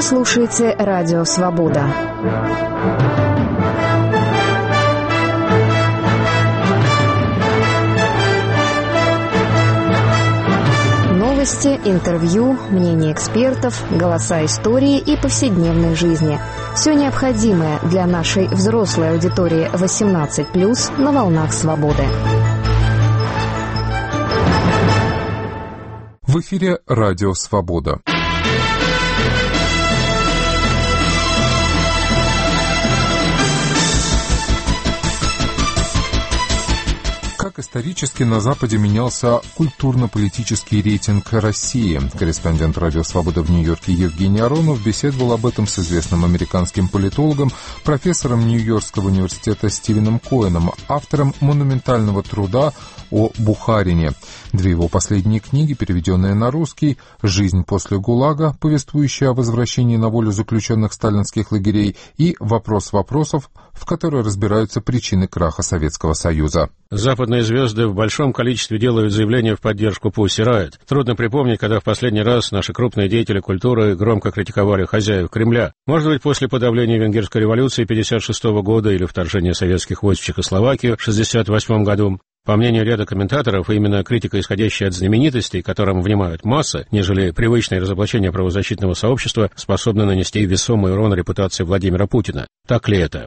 Вы слушаете «Радио Свобода». Новости, интервью, мнения экспертов, голоса истории и повседневной жизни. Все необходимое для нашей взрослой аудитории 18+, на волнах свободы. В эфире «Радио Свобода». Как исторически на Западе менялся культурно-политический рейтинг России? Корреспондент «Радио Свобода» в Нью-Йорке Евгений Аронов беседовал об этом с известным американским политологом, профессором Нью-Йоркского университета Стивеном Коэном, автором монументального труда о Бухарине. Две его последние книги, переведенные на русский: «Жизнь после ГУЛАГа», повествующая о возвращении на волю заключенных сталинских лагерей, и «Вопрос вопросов», в которой разбираются причины краха Советского Союза. Западные звезды в большом количестве делают заявления в поддержку Pussy Riot. Трудно припомнить, когда в последний раз наши крупные деятели культуры громко критиковали хозяев Кремля. Может быть, после подавления Венгерской революции 1956 года или вторжения советских войск в Чехословакию в 1968 году. По мнению ряда комментаторов, именно критика, исходящая от знаменитостей, которым внимают массы, нежели привычное разоблачение правозащитного сообщества, способны нанести весомый урон репутации Владимира Путина. Так ли это?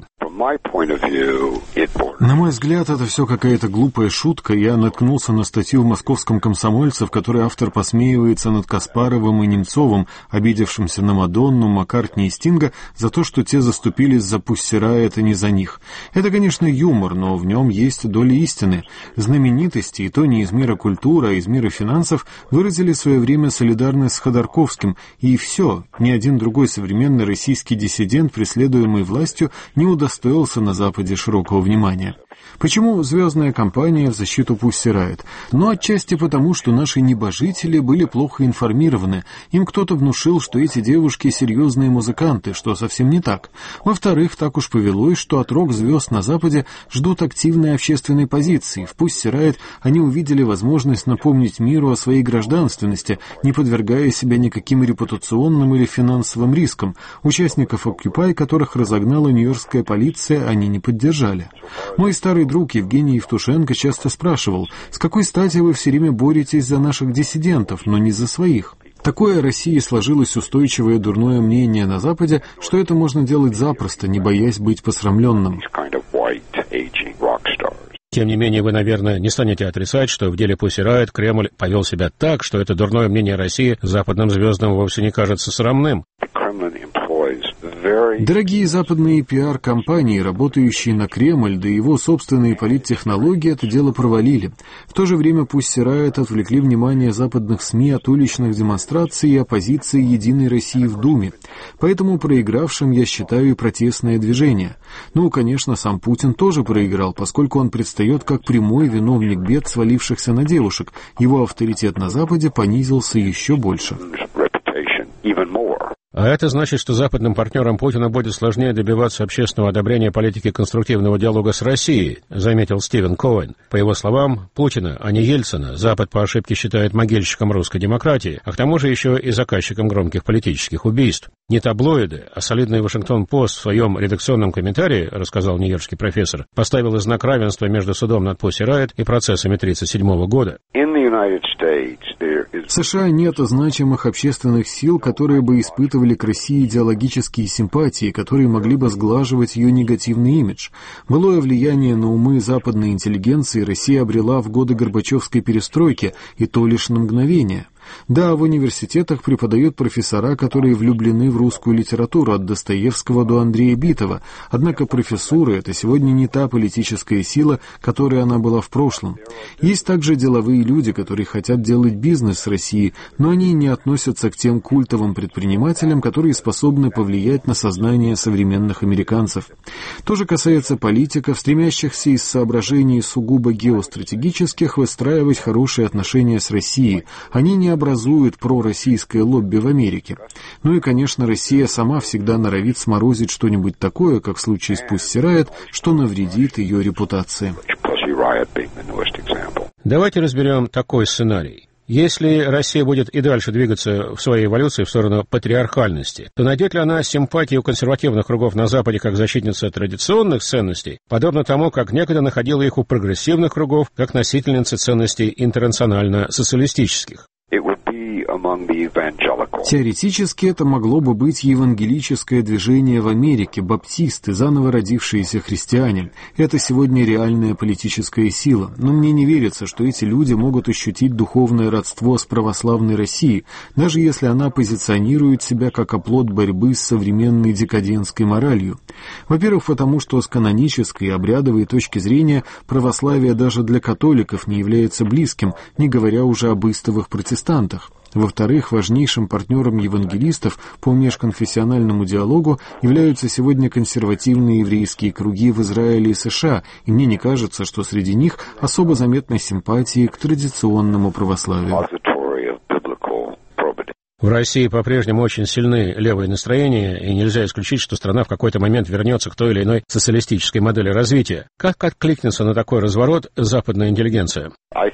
На мой взгляд, это все какая-то глупая шутка. Я наткнулся на статью в «Московском комсомольце», в которой автор посмеивается над Каспаровым и Немцовым, обидевшимся на Мадонну, Маккартни и Стинга за то, что те заступились за Pussy Riot, а не за них. Это, конечно, юмор, но в нем есть доля истины. Знаменитости, и то не из мира культуры, а из мира финансов, выразили в свое время солидарность с Ходорковским, и все, ни один другой современный российский диссидент, преследуемый властью, не удостоился на Западе широкого внимания. Почему звездная кампания в защиту Pussy Riot? Ну, отчасти потому, что наши небожители были плохо информированы. Им кто-то внушил, что эти девушки серьезные музыканты, что совсем не так. Во-вторых, так уж повелось, что от рок-звезд на Западе ждут активной общественной позиции. В Pussy Riot они увидели возможность напомнить миру о своей гражданственности, не подвергая себя никаким репутационным или финансовым рискам. Участников Occupy, которых разогнала нью-йоркская полиция, они не поддержали. Мой старый друг Евгений Евтушенко часто спрашивал, с какой стати вы все время боретесь за наших диссидентов, но не за своих? Такое о России сложилось устойчивое дурное мнение на Западе, что это можно делать запросто, не боясь быть посрамленным. Тем не менее, вы, наверное, не станете отрицать, что в деле Pussy Riot Кремль повел себя так, что это дурное мнение России западным звездам вовсе не кажется срамным. Дорогие западные пиар-компании, работающие на Кремль, да и его собственные политтехнологии это дело провалили. В то же время Pussy Riot отвлекли внимание западных СМИ от уличных демонстраций и оппозиции Единой России в Думе. Поэтому проигравшим я считаю и протестное движение. Ну, конечно, сам Путин тоже проиграл, поскольку он предстает как прямой виновник бед, свалившихся на девушек. Его авторитет на Западе понизился еще больше. А это значит, что западным партнерам Путина будет сложнее добиваться общественного одобрения политики конструктивного диалога с Россией, заметил Стивен Коэн. По его словам, Путина, а не Ельцина, Запад по ошибке считает могильщиком русской демократии, а к тому же еще и заказчиком громких политических убийств. Не таблоиды, а солидный Вашингтон-Пост в своем редакционном комментарии, рассказал нью-йоркский профессор, поставил знак равенства между судом над Pussy Riot и процессами 1937 года. В США нет значимых общественных сил, которые бы испытывали к России идеологические симпатии, которые могли бы сглаживать ее негативный имидж. Былое влияние на умы западной интеллигенции Россия обрела в годы Горбачевской перестройки, и то лишь на мгновение. Да, в университетах преподают профессора, которые влюблены в русскую литературу от Достоевского до Андрея Битова, однако профессура — это сегодня не та политическая сила, которой она была в прошлом. Есть также деловые люди, которые хотят делать бизнес с Россией, но они не относятся к тем культовым предпринимателям, которые способны повлиять на сознание современных американцев. То же касается политиков, стремящихся из соображений сугубо геостратегических выстраивать хорошие отношения с Россией. Они не образуют пророссийское лобби в Америке. Ну и, конечно, Россия сама всегда норовит сморозить что-нибудь такое, как в случае с Pussy Riot, что навредит ее репутации. Давайте разберем такой сценарий. Если Россия будет и дальше двигаться в своей эволюции в сторону патриархальности, то найдет ли она симпатию консервативных кругов на Западе как защитница традиционных ценностей, подобно тому, как некогда находила их у прогрессивных кругов как носительницы ценностей интернационально-социалистических? Теоретически это могло бы быть евангелическое движение в Америке, баптисты, заново родившиеся христиане. Это сегодня реальная политическая сила, но мне не верится, что эти люди могут ощутить духовное родство с православной Россией, даже если она позиционирует себя как оплот борьбы с современной декадентской моралью. Во-первых, потому что с канонической и обрядовой точки зрения православие даже для католиков не является близким, не говоря уже об истовых протестантах. Во-вторых, важнейшим партнером евангелистов по межконфессиональному диалогу являются сегодня консервативные еврейские круги в Израиле и США, и мне не кажется, что среди них особо заметны симпатии к традиционному православию. В России по-прежнему очень сильны левые настроения, и нельзя исключить, что страна в какой-то момент вернется к той или иной социалистической модели развития. Как откликнется на такой разворот западная интеллигенция?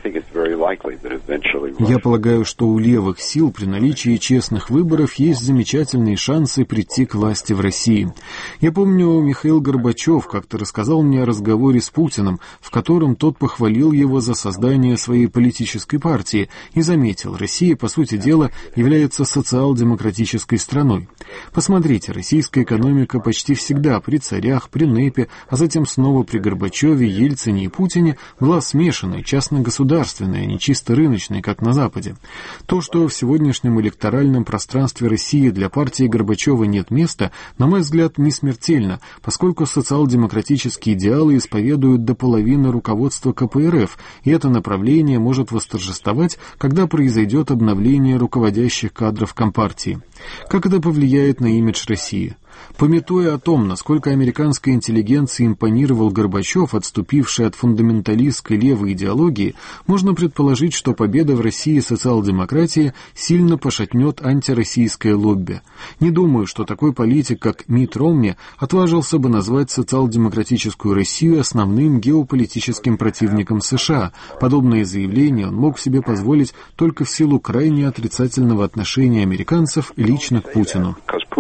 Я полагаю, что у левых сил при наличии честных выборов есть замечательные шансы прийти к власти в России. Я помню, Михаил Горбачев как-то рассказал мне о разговоре с Путиным, в котором тот похвалил его за создание своей политической партии и заметил, Россия, по сути дела, является социал-демократической страной. Посмотрите, российская экономика почти всегда при царях, при НЭПе, а затем снова при Горбачеве, Ельцине и Путине была смешанной, частно-государственной, а не чисто рыночной, как на Западе. То, что в сегодняшнем электоральном пространстве России для партии Горбачева нет места, на мой взгляд, не смертельно, поскольку социал-демократические идеалы исповедуют до половины руководства КПРФ, и это направление может восторжествовать, когда произойдет обновление руководящих кадров Компартии. Как это повлияет на имидж России? Памятуя о том, насколько американской интеллигенции импонировал Горбачев, отступивший от фундаменталистской левой идеологии, можно предположить, что победа в России социал-демократии сильно пошатнет антироссийское лобби. Не думаю, что такой политик, как Митт Ромни, отважился бы назвать социал-демократическую Россию основным геополитическим противником США. Подобные заявления он мог себе позволить только в силу крайне отрицательного отношения американцев лично к Путину.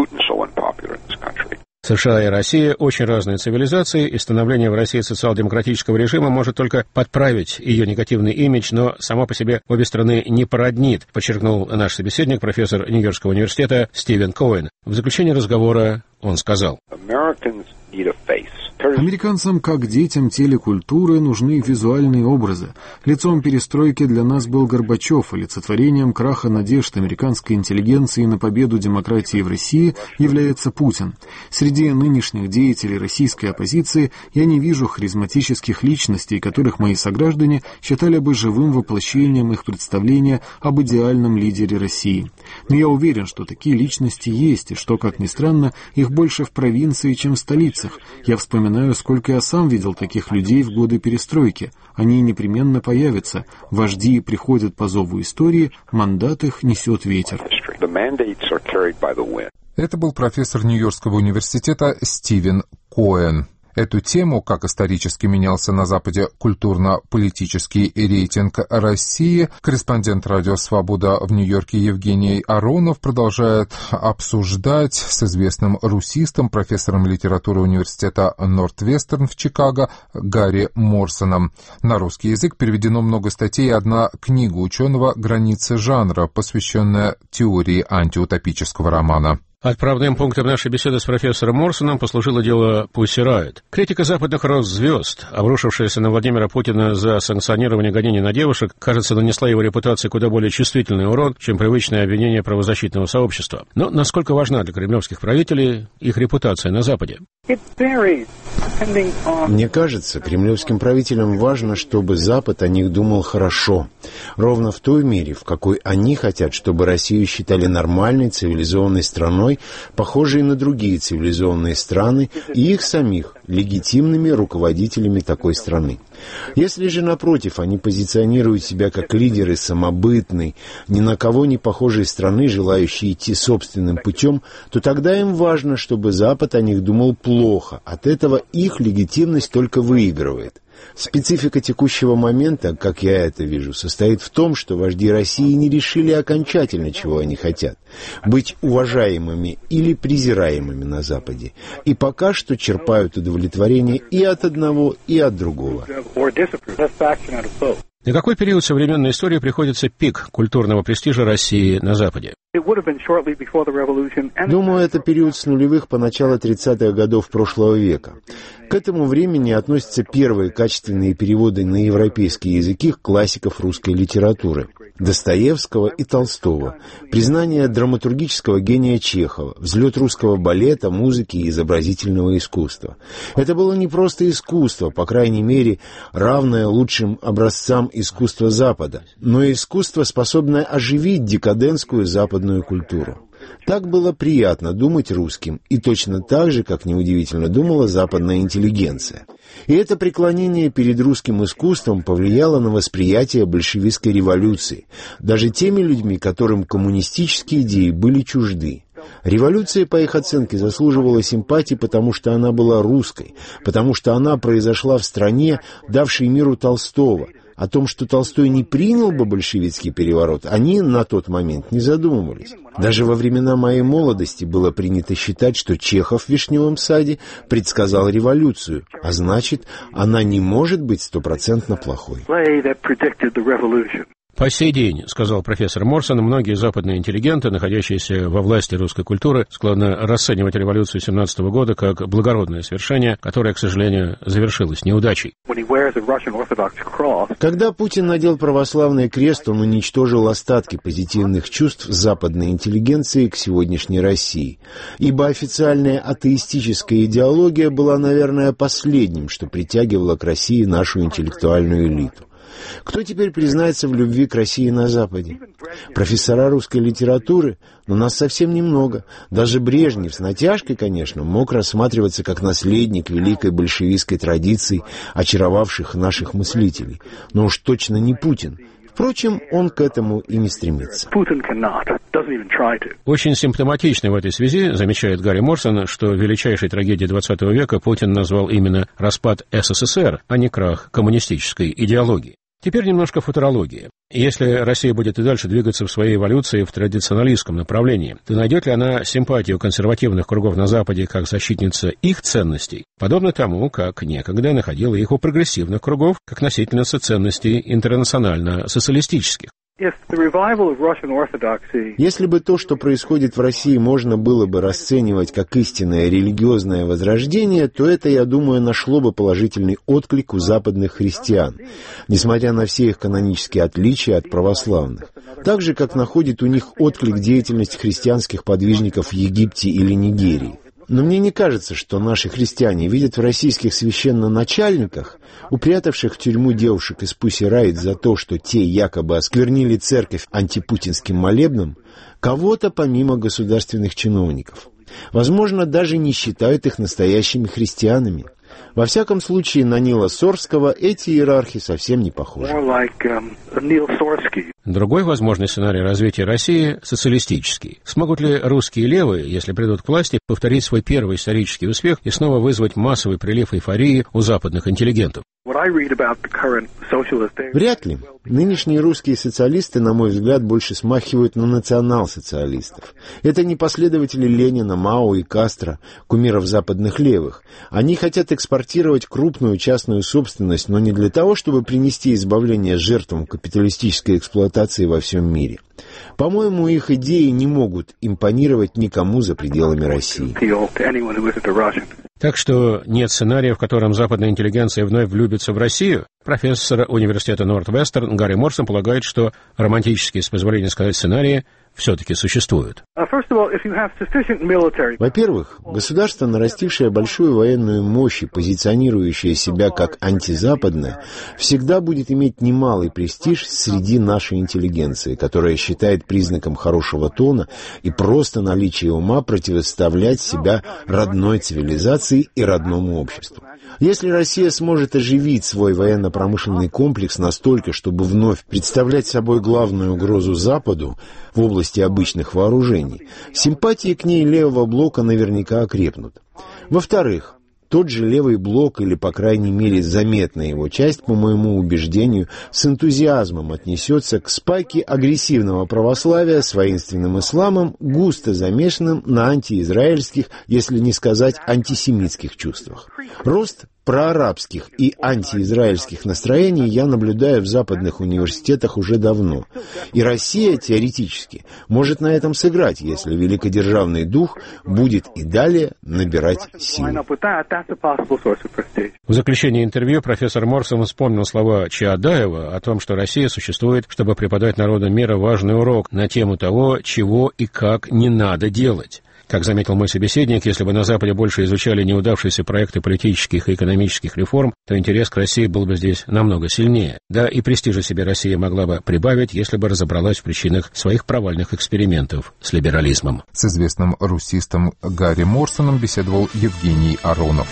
США и Россия – очень разные цивилизации, и становление в России социал-демократического режима может только подправить ее негативный имидж, но само по себе обе страны не породнит, подчеркнул наш собеседник, профессор Нью-Йоркского университета Стивен Коэн. В заключение разговора он сказал: Американцам, как детям телекультуры, нужны визуальные образы. Лицом перестройки для нас был Горбачев, олицетворением краха надежд американской интеллигенции на победу демократии в России является Путин. Среди нынешних деятелей российской оппозиции я не вижу харизматических личностей, которых мои сограждане считали бы живым воплощением их представления об идеальном лидере России. Но я уверен, что такие личности есть, и что, как ни странно, их больше в провинции, чем в столицах. Я вспоминаю, сколько я сам видел таких людей в годы перестройки. Они непременно появятся. Вожди приходят по зову истории, мандат их несет ветер. Это был профессор Нью-Йоркского университета Стивен Коэн. Эту тему, как исторически менялся на Западе культурно-политический рейтинг России, корреспондент «Радио Свобода» в Нью-Йорке Евгений Аронов продолжает обсуждать с известным русистом, профессором литературы университета Нортвестерн в Чикаго Гарри Морсоном. На русский язык переведено много статей и одна книга ученого «Границы жанра», посвященная теории антиутопического романа. Отправным пунктом нашей беседы с профессором Морсоном послужило дело Pussy Riot. Критика западных рок-звезд, обрушившаяся на Владимира Путина за санкционирование гонений на девушек, кажется, нанесла его репутации куда более чувствительный урон, чем привычное обвинение правозащитного сообщества. Но насколько важна для кремлевских правителей их репутация на Западе? Мне кажется, кремлевским правителям важно, чтобы Запад о них думал хорошо. Ровно в той мере, в какой они хотят, чтобы Россию считали нормальной, цивилизованной страной, похожей на другие цивилизованные страны, и их самих легитимными руководителями такой страны. Если же, напротив, они позиционируют себя как лидеры самобытной, ни на кого не похожей страны, желающие идти собственным путем, то тогда им важно, чтобы Запад о них думал плохо. От этого их легитимность только выигрывает. Специфика текущего момента, как я это вижу, состоит в том, что вожди России не решили окончательно, чего они хотят – быть уважаемыми или презираемыми на Западе. И пока что черпают удовлетворение и от одного, и от другого. На какой период современной истории приходится пик культурного престижа России на Западе? Думаю, это период с нулевых по начало 30-х годов прошлого века. К этому времени относятся первые качественные переводы на европейские языки классиков русской литературы – Достоевского и Толстого, признание драматургического гения Чехова, взлет русского балета, музыки и изобразительного искусства. Это было не просто искусство, по крайней мере, равное лучшим образцам искусства Запада, но и искусство, способное оживить декадентскую западную культуру. Так было приятно думать русским, и точно так же, как неудивительно, думала западная интеллигенция. И это преклонение перед русским искусством повлияло на восприятие большевистской революции, даже теми людьми, которым коммунистические идеи были чужды. Революция, по их оценке, заслуживала симпатии, потому что она была русской, потому что она произошла в стране, давшей миру Толстого. О том, что Толстой не принял бы большевистский переворот, они на тот момент не задумывались. Даже во времена моей молодости было принято считать, что Чехов в «Вишневом саде» предсказал революцию, а значит, она не может быть стопроцентно плохой. По сей день, сказал профессор Морсон, многие западные интеллигенты, находящиеся во власти русской культуры, склонны расценивать революцию 17 года как благородное свершение, которое, к сожалению, завершилось неудачей. Когда Путин надел православный крест, он уничтожил остатки позитивных чувств западной интеллигенции к сегодняшней России, ибо официальная атеистическая идеология была, наверное, последним, что притягивало к России нашу интеллектуальную элиту. Кто теперь признается в любви к России на Западе? Профессора русской литературы? Но нас совсем немного. Даже Брежнев, с натяжкой, конечно, мог рассматриваться как наследник великой большевистской традиции, очаровавших наших мыслителей. Но уж точно не Путин. Впрочем, он к этому и не стремится. Очень симптоматично в этой связи, замечает Гарри Морсон, что величайшей трагедией XX века Путин назвал именно распад СССР, а не крах коммунистической идеологии. Теперь немножко футурологии. Если Россия будет и дальше двигаться в своей эволюции в традиционалистском направлении, то найдет ли она симпатию консервативных кругов на Западе как защитница их ценностей, подобно тому, как некогда находила их у прогрессивных кругов как носительница ценностей интернационально-социалистических? Если бы то, что происходит в России, можно было бы расценивать как истинное религиозное возрождение, то это, я думаю, нашло бы положительный отклик у западных христиан, несмотря на все их канонические отличия от православных. Так же, как находит у них отклик деятельность христианских подвижников в Египте или Нигерии. Но мне не кажется, что наши христиане видят в российских священноначальниках, упрятавших в тюрьму девушек из Pussy Riot за то, что те якобы осквернили церковь антипутинским молебном, кого-то помимо государственных чиновников. Возможно, даже не считают их настоящими христианами. Во всяком случае, на Нила Сорского эти иерархи совсем не похожи. Другой возможный сценарий развития России – социалистический. Смогут ли русские левые, если придут к власти, повторить свой первый исторический успех и снова вызвать массовый прилив эйфории у западных интеллигентов? Вряд ли. Нынешние русские социалисты, на мой взгляд, больше смахивают на национал-социалистов. Это не последователи Ленина, Мао и Кастро, кумиров западных левых. Они хотят экспортировать крупную частную собственность, но не для того, чтобы принести избавление жертвам капиталистической эксплуатации во всем мире. По-моему, их идеи не могут импонировать никому за пределами России. Так что нет сценария, в котором западная интеллигенция вновь влюбится в Россию? Профессор университета Нортвестерн Гарри Морсон полагает, что романтические, с позволения сказать, сценарии все-таки существуют. Во-первых, государство, нарастившее большую военную мощь и позиционирующее себя как антизападное, всегда будет иметь немалый престиж среди нашей интеллигенции, которая считает признаком хорошего тона и просто наличие ума противоставлять себя родной цивилизации и родному обществу. Если Россия сможет оживить свой военно-промышленный комплекс настолько, чтобы вновь представлять собой главную угрозу Западу в области обычных вооружений, симпатии к ней левого блока наверняка окрепнут. Во-вторых, тот же левый блок, или, по крайней мере, заметная его часть, по моему убеждению, с энтузиазмом отнесется к спайке агрессивного православия с воинственным исламом, густо замешанным на антиизраильских, если не сказать антисемитских чувствах. Рост проарабских и антиизраильских настроений я наблюдаю в западных университетах уже давно. И Россия, теоретически, может на этом сыграть, если великодержавный дух будет и далее набирать силу. В заключении интервью профессор Морсон вспомнил слова Чаадаева о том, что Россия существует, чтобы преподать народам мира важный урок на тему того, чего и как не надо делать. Как заметил мой собеседник, если бы на Западе больше изучали неудавшиеся проекты политических и экономических реформ, то интерес к России был бы здесь намного сильнее. Да, и престижа себе Россия могла бы прибавить, если бы разобралась в причинах своих провальных экспериментов с либерализмом. С известным русистом Гарри Морсоном беседовал Евгений Аронов.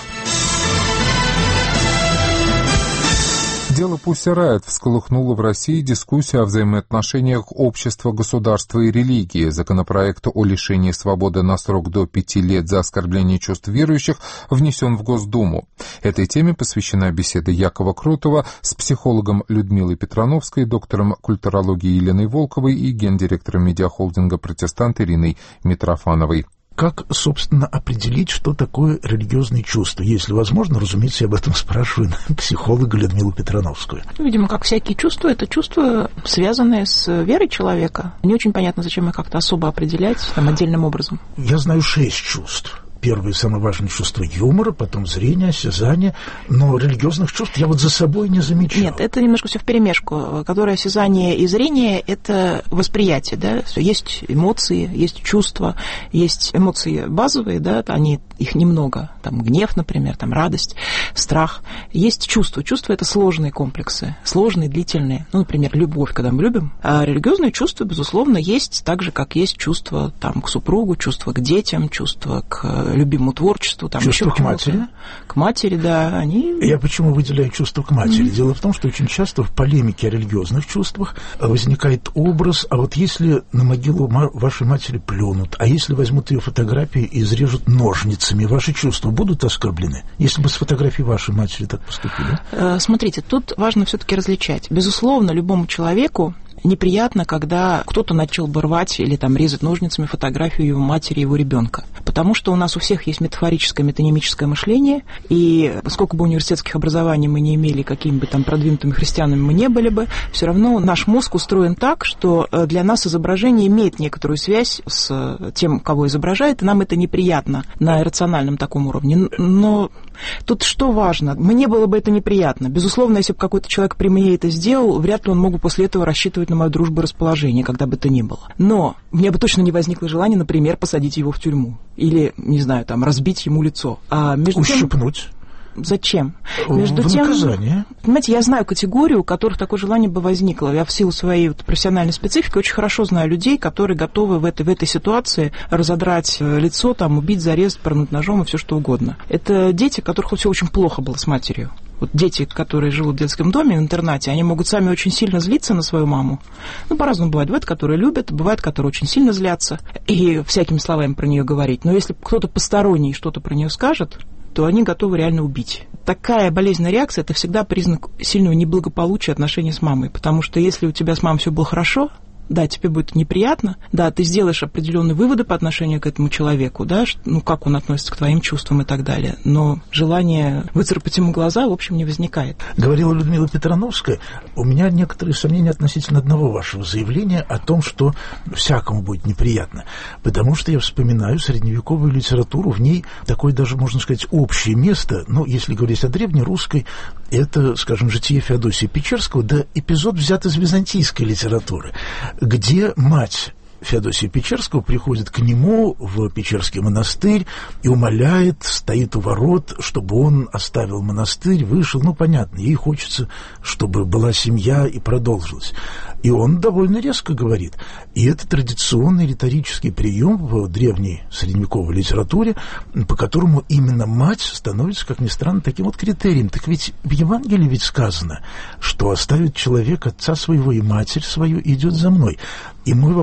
Дело Pussy Riot всколыхнуло в России дискуссию о взаимоотношениях общества, государства и религии. Законопроект о лишении свободы на срок до 5 лет за оскорбление чувств верующих внесен в Госдуму. Этой теме посвящена беседа Якова Кротова с психологом Людмилой Петрановской, доктором культурологии Еленой Волковой и гендиректором медиахолдинга «Протестант» Ириной Митрофановой. Как, собственно, определить, что такое религиозные чувства? Если возможно, разумеется, я об этом спрашиваю психолога Людмилу Петрановскую. Видимо, как всякие чувства, это чувства, связанные с верой человека. Не очень понятно, зачем их как-то особо определять отдельным образом. Я знаю 6 чувств. Первое, самое важное чувство юмора, потом зрение, осязание, но религиозных чувств я вот за собой не замечал. Нет, это немножко все вперемешку. Которое осязание и зрение – это восприятие, да? Есть эмоции, есть чувства, есть эмоции базовые, да, их немного, там гнев, например, там радость, страх. Есть чувства. Чувства – это сложные комплексы, сложные, длительные. Ну, например, любовь, когда мы любим. А религиозные чувства, безусловно, есть так же, как есть чувства там, к супругу, чувства к детям, чувства к любимому творчеству. Там чувства к матери? К матери, да. Они... Я почему выделяю чувства к матери? Дело в том, что очень часто в полемике о религиозных чувствах возникает образ, а вот если на могилу вашей матери плюнут, а если возьмут ее фотографии и изрежут ножницами, ваши чувства будут оскорблены? Если бы с фотографией вашей матери так поступили? Смотрите, тут важно все-таки различать. Безусловно, любому человеку неприятно, когда кто-то начал бы рвать или там резать ножницами фотографию его матери и его ребенка. Потому что у нас у всех есть метафорическое, метонимическое мышление, и сколько бы университетских образований мы не имели, какими бы там продвинутыми христианами мы не были бы, все равно наш мозг устроен так, что для нас изображение имеет некоторую связь с тем, кого изображает, и нам это неприятно на иррациональном таком уровне. Но тут что важно? Мне было бы это неприятно. Безусловно, если бы какой-то человек при мне это сделал, вряд ли он мог бы после этого рассчитывать на мою дружбу и расположение, когда бы то ни было. Но у меня бы точно не возникло желания, например, посадить его в тюрьму. Или, не знаю, там, разбить ему лицо. А между ущипнуть. Зачем? Между тем, наказание. Понимаете, я знаю категорию, у которых такое желание бы возникло. Я в силу своей профессиональной специфики очень хорошо знаю людей, которые готовы в этой ситуации разодрать лицо, там, убить, зарезать, пырнуть ножом и все что угодно. Это дети, у которых все очень плохо было с матерью. Вот дети, которые живут в детском доме, в интернате, они могут сами очень сильно злиться на свою маму. Ну, по-разному бывает. Бывает, которые любят, бывает, которые очень сильно злятся и всякими словами про нее говорить. Но если кто-то посторонний что-то про нее скажет, то они готовы реально убить. Такая болезненная реакция – это всегда признак сильного неблагополучия отношений с мамой. Потому что если у тебя с мамой все было хорошо, да, тебе будет неприятно, да, ты сделаешь определенные выводы по отношению к этому человеку, да, ну, как он относится к твоим чувствам и так далее, но желание выцарапать ему глаза, в общем, не возникает. Говорила Людмила Петрановская, у меня некоторые сомнения относительно одного вашего заявления о том, что всякому будет неприятно, потому что я вспоминаю средневековую литературу, в ней такое даже, можно сказать, общее место, ну, если говорить о древнерусской, это, скажем, «Житие Феодосия Печерского», да, эпизод взят из византийской литературы, где мать Феодосия Печерского приходит к нему в Печерский монастырь и умоляет, стоит у ворот, чтобы он оставил монастырь, вышел. Ну, понятно, ей хочется, чтобы была семья и продолжилась. И он довольно резко говорит. И это традиционный риторический прием в древней средневековой литературе, по которому именно мать становится, как ни странно, таким вот критерием. Так ведь в Евангелии ведь сказано, что оставит человек отца своего и матерь свою и идет за мной. И мой вопрос тогда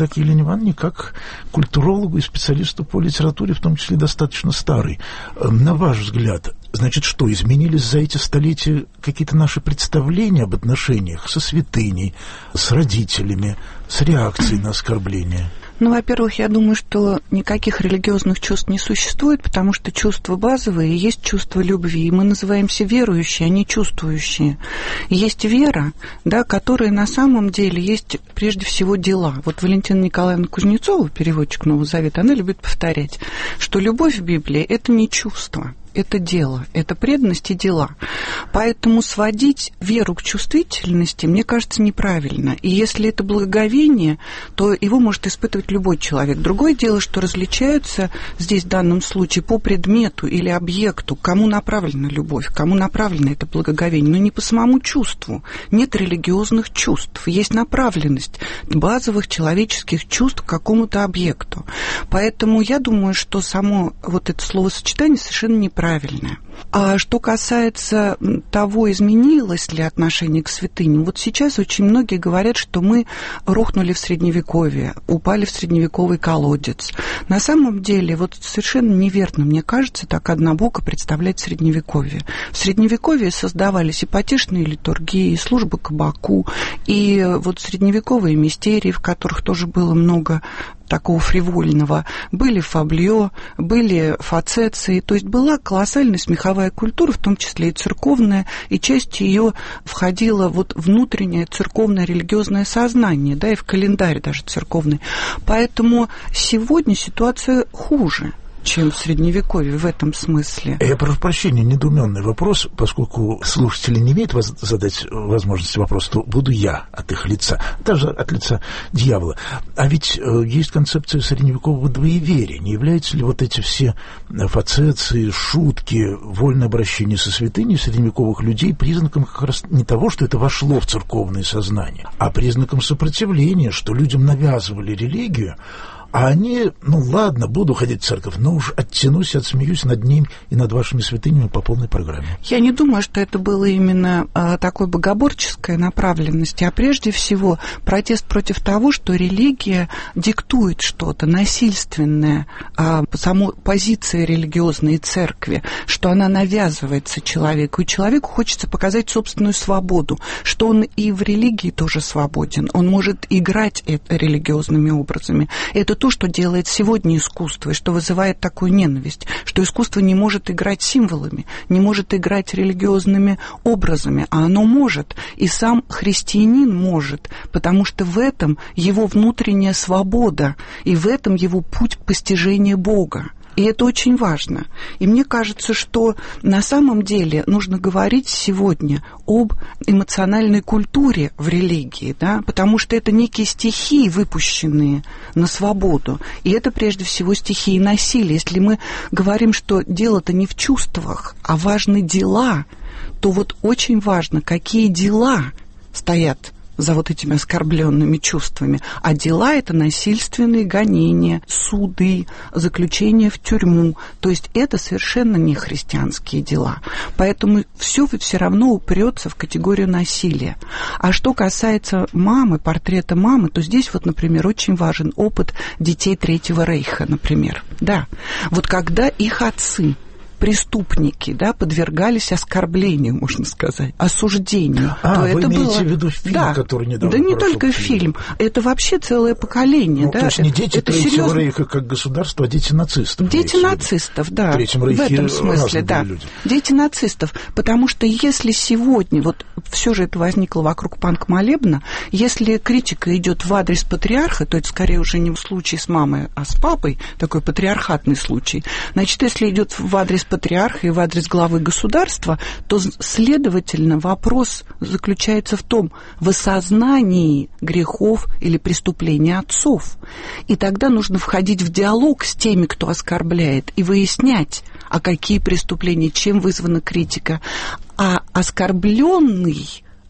тогда к Елене Ивановне как культурологу и специалисту по литературе, в том числе достаточно старый. На ваш взгляд, значит, что, изменились за эти столетия какие-то наши представления об отношениях со святыней, с родителями, с реакцией на оскорбление? Ну, во-первых, я думаю, что никаких религиозных чувств не существует, потому что чувства базовые, есть чувство любви. И мы называемся верующие, а не чувствующие. Есть вера, да, которая на самом деле есть прежде всего дела. Вот Валентина Николаевна Кузнецова, переводчик Нового Завета, она любит повторять, что любовь в Библии – это не чувство. Это дело, это преданность и дела. Поэтому сводить веру к чувствительности, мне кажется, неправильно. И если это благоговение, то его может испытывать любой человек. Другое дело, что различаются здесь в данном случае по предмету или объекту, кому направлена любовь, кому направлено это благоговение, но не по самому чувству. Нет религиозных чувств, есть направленность базовых человеческих чувств к какому-то объекту. Поэтому я думаю, что само вот это словосочетание совершенно неправильное. А что касается того, изменилось ли отношение к святыням, вот сейчас очень многие говорят, что мы рухнули в Средневековье, упали в средневековый колодец. На самом деле, вот совершенно неверно, мне кажется, так однобоко представлять Средневековье. В Средневековье создавались и потешные литургии, и службы кабаку, и вот средневековые мистерии, в которых тоже было много такого фривольного. Были фаблио, были фацеции, то есть была колоссальная смеховая культура, в том числе и церковная, и часть ее входила вот внутреннее церковное религиозное сознание, да, и в календарь даже церковный. Поэтому сегодня ситуация хуже, чем в Средневековье в этом смысле. Я прошу прощения, недоуменный вопрос, поскольку слушатели не имеют задать возможности вопроса, то буду я от их лица, даже от лица дьявола. А ведь есть концепция средневекового двоеверия. Не являются ли вот эти все фацеции, шутки, вольное обращение со святыней средневековых людей признаком как раз не того, что это вошло в церковное сознание, а признаком сопротивления, что людям навязывали религию, а они, ну ладно, буду ходить в церковь, но уж оттянусь, отсмеюсь над ним и над вашими святынями по полной программе. Я не думаю, что это было именно такой богоборческой направленности, а прежде всего протест против того, что религия диктует что-то насильственное, саму позиции религиозной церкви, что она навязывается человеку, и человеку хочется показать собственную свободу, что он и в религии тоже свободен, он может играть религиозными образами. Это то, что делает сегодня искусство, и что вызывает такую ненависть, что искусство не может играть символами, не может играть религиозными образами, а оно может, и сам христианин может, потому что в этом его внутренняя свобода, и в этом его путь постижения Бога. И это очень важно. И мне кажется, что на самом деле нужно говорить сегодня об эмоциональной культуре в религии, да, потому что это некие стихии, выпущенные на свободу. И это прежде всего стихии насилия. Если мы говорим, что дело-то не в чувствах, а важны дела, то вот очень важно, какие дела стоят за вот этими оскорбленными чувствами. А дела — это насильственные гонения, суды, заключение в тюрьму. То есть это совершенно не христианские дела. Поэтому все равно упрется в категорию насилия. А что касается мамы, портрета мамы, то здесь вот, например, очень важен опыт детей Третьего Рейха, например. Да, вот когда их отцы, преступники, да, подвергались оскорблению, можно сказать, осуждению. То вы это имеете в виду фильм, да, который недавно да не только фильм, это вообще целое поколение. Ну, да, то есть не дети Третьего Рейха как государства, а дети нацистов. Дети нацистов, да, в этом смысле, да. Дети нацистов, потому что если сегодня, вот все же это возникло вокруг панк-молебна, если критика идет в адрес патриарха, то это скорее уже не в случае с мамой, а с папой, такой патриархатный случай, значит, если идет в адрес патриарха и в адрес главы государства, то, следовательно, вопрос заключается в том, в осознании грехов или преступлений отцов. И тогда нужно входить в диалог с теми, кто оскорбляет, и выяснять, а какие преступления, чем вызвана критика. А оскорбленный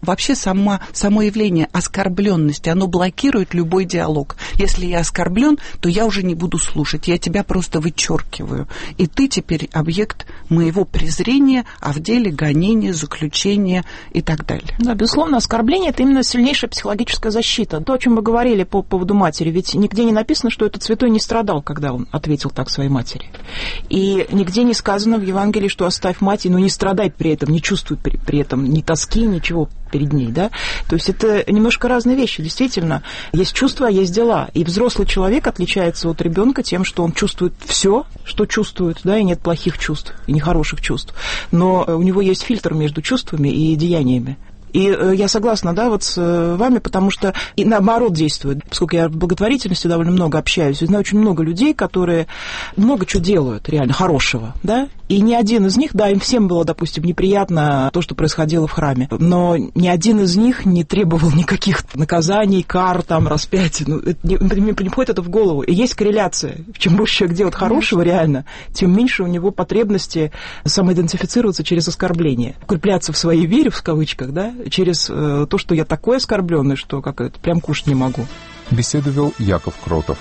вообще само явление оскорбленности, оно блокирует любой диалог. Если я оскорблен, то я уже не буду слушать, я тебя просто вычеркиваю. И ты теперь объект моего презрения, а в деле гонения, заключения и так далее. Да, безусловно, оскорбление – это именно сильнейшая психологическая защита. То, о чем вы говорили по поводу матери, ведь нигде не написано, что этот святой не страдал, когда он ответил так своей матери. И нигде не сказано в Евангелии, что оставь мать, но не страдай при этом, не чувствуй при этом ни тоски, ничего перед ней, да? То есть это немножко разные вещи, действительно. Есть чувства, а есть дела. И взрослый человек отличается от ребенка тем, что он чувствует все, что чувствует, да, и нет плохих чувств, и нехороших чувств. Но у него есть фильтр между чувствами и деяниями. И я согласна, да, вот с вами, потому что и наоборот действует. Поскольку я в благотворительности довольно много общаюсь, и знаю очень много людей, которые много чего делают реально хорошего, да, и ни один из них, да, им всем было, допустим, неприятно то, что происходило в храме, но ни один из них не требовал никаких наказаний, кар, там, распятий, ну, мне не входит это в голову. И есть корреляция. Чем больше человек делает хорошего реально, тем меньше у него потребности самоидентифицироваться через оскорбление, укрепляться в своей вере, в кавычках, да, через то, что я такой оскорбленный, что как это, прям кушать не могу. Беседу вел Яков Кротов.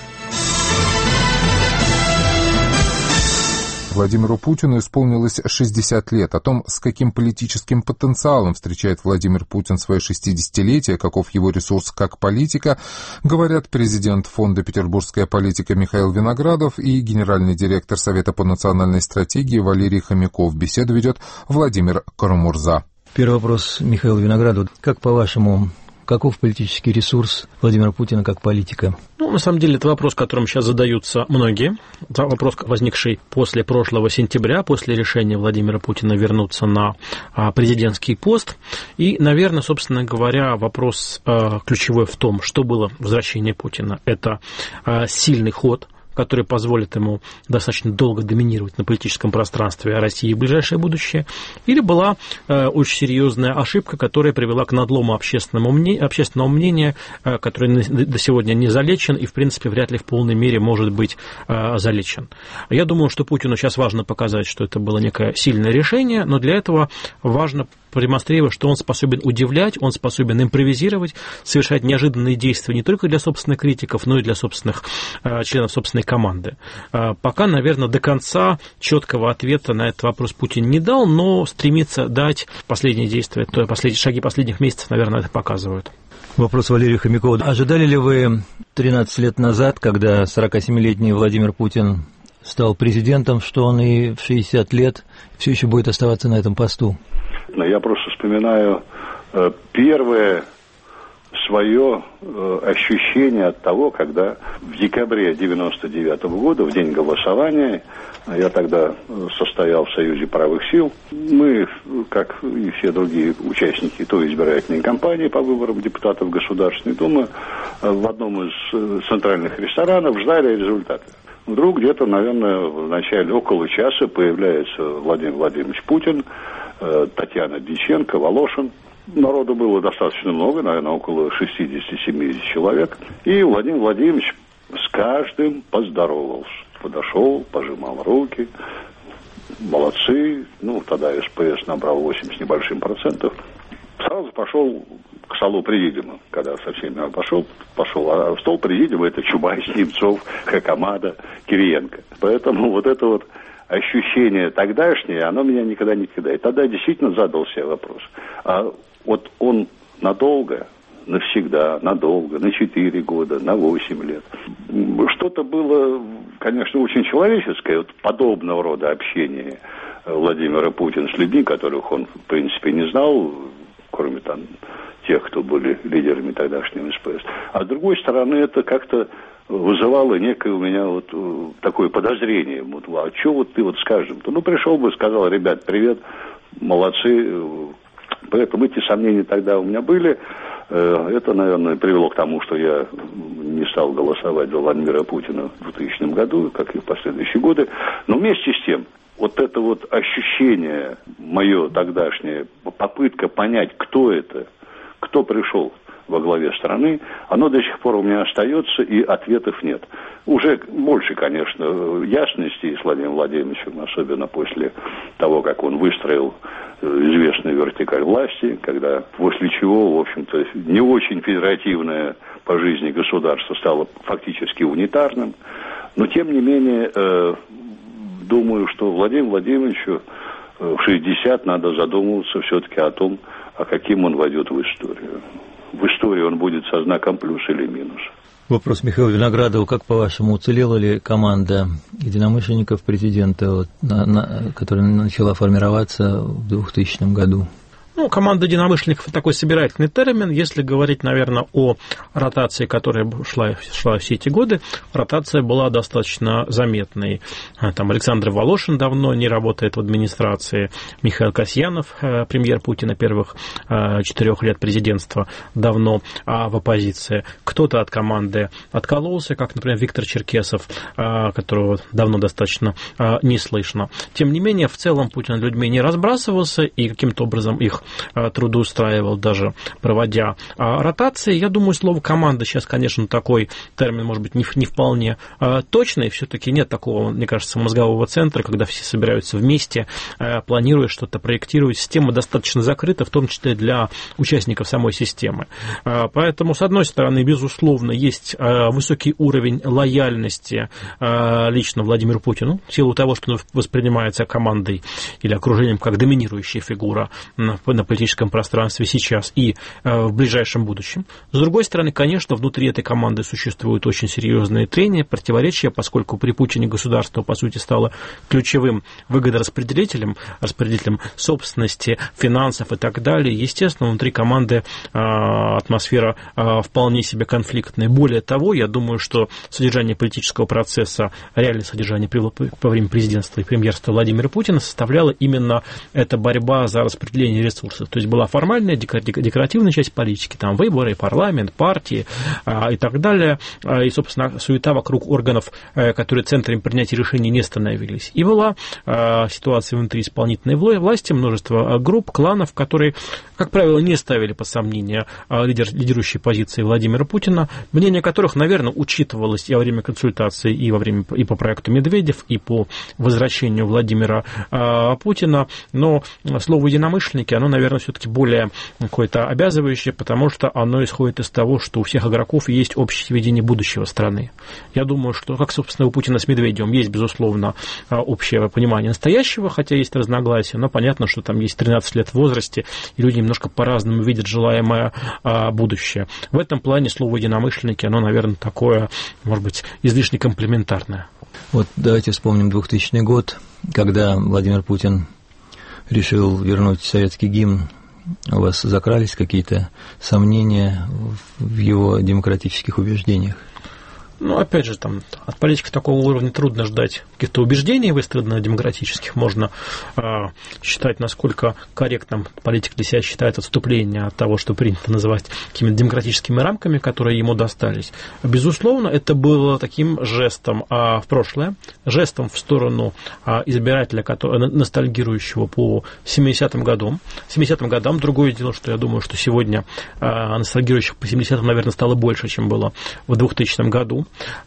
Владимиру Путину исполнилось 60 лет. О том, с каким политическим потенциалом встречает Владимир Путин свое 60-летие, каков его ресурс как политика, говорят президент Фонда «Петербургская политика» Михаил Виноградов и генеральный директор Совета по национальной стратегии Валерий Хомяков. Беседу ведет Владимир Карамурза. Первый вопрос Михаилу Винограду. Как, по-вашему, каков политический ресурс Владимира Путина как политика? На самом деле, это вопрос, которым сейчас задаются многие. Это вопрос, возникший после прошлого сентября, после решения Владимира Путина вернуться на президентский пост. И, наверное, собственно говоря, вопрос ключевой в том, что было возвращение Путина. Это сильный ход, который позволит ему достаточно долго доминировать на политическом пространстве России в ближайшее будущее, или была очень серьезная ошибка, которая привела к надлому общественного мнения, который до сегодня не залечен и, в принципе, вряд ли в полной мере может быть залечен. Я думаю, что Путину сейчас важно показать, что это было некое сильное решение, но для этого важно продемонстрировать, что он способен удивлять, он способен импровизировать, совершать неожиданные действия не только для собственных критиков, но и для собственных членов собственной команды. Пока, наверное, до конца четкого ответа на этот вопрос Путин не дал, но стремится дать последние действия, шаги последних месяцев, наверное, это показывают. Вопрос Валерию Хомякову. Ожидали ли вы 13 лет назад, когда 47-летний Владимир Путин стал президентом, что он и в 60 лет все еще будет оставаться на этом посту? Я просто вспоминаю первое свое ощущение от того, когда в декабре 1999 года, в день голосования, я тогда состоял в Союзе правых сил, мы, как и все другие участники той избирательной кампании по выборам депутатов Государственной Думы, в одном из центральных ресторанов ждали результаты. Вдруг где-то, наверное, в начале около часа появляется Владимир Владимирович Путин, Татьяна Дьяченко, Волошин. Народу было достаточно много, наверное, около 60-70 человек. И Владимир Владимирович с каждым поздоровался. Подошел, пожимал руки. Молодцы. Тогда СПС набрал 8 с небольшим процентов. Сразу пошел к столу президиума. Когда со всеми пошел, а стол президиума — это Чубайс, Немцов, Хакамада, Кириенко. Поэтому вот это вот ощущение тогдашнее, оно меня никогда не кидает. И тогда действительно задал себе вопрос. А вот он надолго, навсегда, надолго, на 4 года, на 8 лет. Что-то было, конечно, очень человеческое, вот подобного рода общение Владимира Путина с людьми, которых он, в принципе, не знал, кроме там тех, кто были лидерами тогдашнего СПС. А с другой стороны, это как-то вызывало некое у меня вот такое подозрение. Вот, а что вот ты вот скажем-то? Пришел бы, сказал: ребят, привет, молодцы. Поэтому эти сомнения тогда у меня были. Это, наверное, привело к тому, что я не стал голосовать за Владимира Путина в 2000 году, как и в последующие годы. Но вместе с тем, вот это вот ощущение мое тогдашнее, попытка понять, кто это, кто пришел во главе страны, оно до сих пор у меня остается, и ответов нет. Уже больше, конечно, ясности с Владимиром Владимировичем, особенно после того, как он выстроил известную вертикаль власти, после чего, в общем-то, не очень федеративное по жизни государство стало фактически унитарным. Но, тем не менее, думаю, что Владимиру Владимировичу в 60 надо задумываться все-таки о том, а каким он войдет в историю. В истории он будет со знаком плюс или минус. Вопрос Михаила Виноградова. Как, по-вашему, уцелела ли команда единомышленников президента, которая начала формироваться в 2000 году? Команда единомышленников – это такой собирательный термин. Если говорить, наверное, о ротации, которая шла все эти годы, ротация была достаточно заметной. Там Александр Волошин давно не работает в администрации, Михаил Касьянов, премьер Путина первых 4 лет президентства, давно в оппозиции. Кто-то от команды откололся, как, например, Виктор Черкесов, которого давно достаточно не слышно. Тем не менее, в целом Путин людьми не разбрасывался и каким-то образом их трудоустраивал, даже проводя ротации. Я думаю, слово «команда» сейчас, конечно, такой термин, может быть, не вполне точный. Все-таки нет такого, мне кажется, мозгового центра, когда все собираются вместе, планируя что-то, проектируя. Система достаточно закрыта, в том числе для участников самой системы. Поэтому, с одной стороны, безусловно, есть высокий уровень лояльности лично Владимиру Путину, в силу того, что он воспринимается командой или окружением как доминирующая фигура на политическом пространстве сейчас и в ближайшем будущем. С другой стороны, конечно, внутри этой команды существуют очень серьезные трения, противоречия, поскольку при Путине государство, по сути, стало ключевым выгодораспределителем, распределителем собственности, финансов и так далее. Естественно, внутри команды атмосфера вполне себе конфликтная. Более того, я думаю, что содержание политического процесса, реальное содержание во время президентства и премьерства Владимира Путина составляла именно эта борьба за распределение ресурсов. То есть была формальная, декоративная часть политики, там выборы, парламент, партии и так далее, и, собственно, суета вокруг органов, которые центрами принятия решений не становились. И была ситуация внутри исполнительной власти, множество групп, кланов, которые, как правило, не ставили под сомнение лидирующие позиции Владимира Путина, мнение которых, наверное, учитывалось и во время консультаций, и по проекту Медведев, и по возвращению Владимира Путина, но слово «единомышленники», оно, наверное, все-таки более какое-то обязывающее, потому что оно исходит из того, что у всех игроков есть общее видение будущего страны. Я думаю, что, как, собственно, у Путина с Медведевым есть, безусловно, общее понимание настоящего, хотя есть разногласия, но понятно, что там есть 13 лет в возрасте, и люди немножко по-разному видят желаемое будущее. В этом плане слово «единомышленники», оно, наверное, такое, может быть, излишне комплементарное. Вот давайте вспомним 2000 год, когда Владимир Путин решил вернуть советский гимн. У вас закрались какие-то сомнения в его демократических убеждениях? Опять же, там, от политиков такого уровня трудно ждать каких-то убеждений выстрадно-демократических. Можно считать, насколько корректным политик для себя считает отступление от того, что принято называть какими-то демократическими рамками, которые ему достались. Безусловно, это было таким жестом в прошлое, жестом в сторону избирателя, ностальгирующего по 70-м годам. Другое дело, что я думаю, что сегодня ностальгирующих по 70-м, наверное, стало больше, чем было в 2000 году.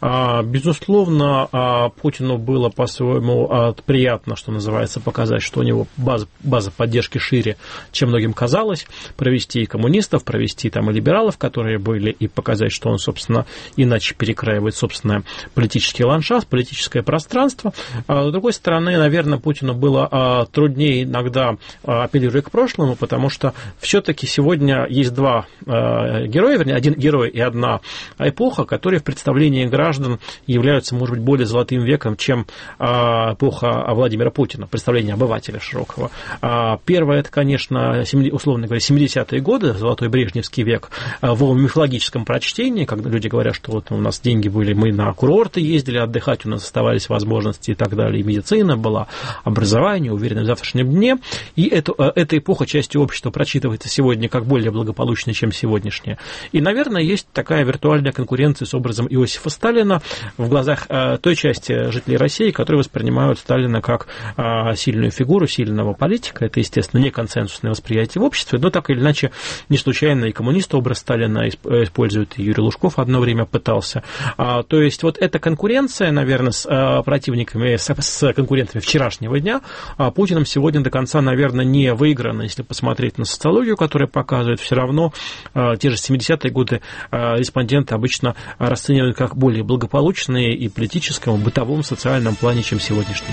Безусловно, Путину было по-своему приятно, что называется, показать, что у него база поддержки шире, чем многим казалось, провести и коммунистов, провести там и либералов, которые были, и показать, что он, собственно, иначе перекраивает собственное политический ландшафт, политическое пространство. С другой стороны, наверное, Путину было труднее иногда, апеллируя к прошлому, потому что все-таки сегодня есть два героя, вернее, один герой и одна эпоха, которые в представлении граждан являются, может быть, более золотым веком, чем эпоха Владимира Путина, представление обывателя широкого. Первое, это, конечно, условно говоря, 70-е годы, золотой брежневский век, в мифологическом прочтении, когда люди говорят, что вот у нас деньги были, мы на курорты ездили отдыхать, у нас оставались возможности и так далее, и медицина была, образование, уверенность в завтрашнем дне, и эта эпоха частью общества прочитывается сегодня как более благополучная, чем сегодняшняя. И, наверное, есть такая виртуальная конкуренция с образом Иосифа Иосифа Сталина в глазах той части жителей России, которые воспринимают Сталина как сильную фигуру, сильного политика. Это, естественно, не консенсусное восприятие в обществе, но так или иначе не случайно и коммунисты образ Сталина используют, и Юрий Лужков одно время пытался. То есть вот эта конкуренция, наверное, с противниками, с конкурентами вчерашнего дня Путиным сегодня до конца, наверное, не выиграна. Если посмотреть на социологию, которая показывает, все равно те же 70-е годы респонденты обычно расценивают как более благополучные и политическом, и бытовом, социальном плане, чем сегодняшние.